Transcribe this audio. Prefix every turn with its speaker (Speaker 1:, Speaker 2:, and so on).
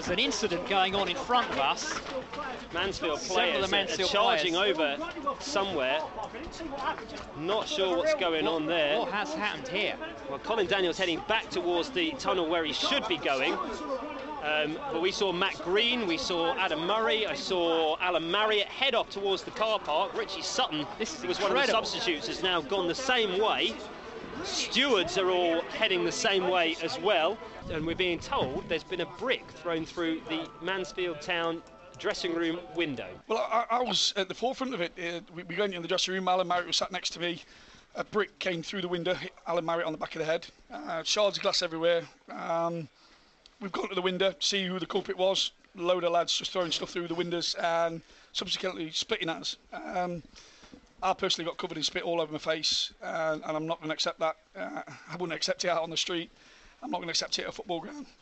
Speaker 1: there's an incident going on in front of us.
Speaker 2: Mansfield players are charging over somewhere. Not sure what's going on there.
Speaker 1: What has happened here?
Speaker 2: Well, Colin Daniels heading back towards the tunnel where he should be going. But we saw Matt Green, we saw Adam Murray, I saw Alan Marriott head off towards the car park. Richie Sutton, who was one of the substitutes, has now gone the same way. Stewards are all heading the same way as well. And we're being told there's been a brick thrown through the Mansfield Town dressing room window.
Speaker 3: Well, I was at the forefront of it. We went in the dressing room, Alan Marriott was sat next to me. A brick came through the window, hit Alan Marriott on the back of the head. Shards of glass everywhere. We've gone to the window, see who the culprit was. A load of lads just throwing stuff through the windows and subsequently spitting at us. I personally got covered in spit all over my face, and I'm not going to accept that. I wouldn't accept it out on the street. I'm not going to accept it at a football ground.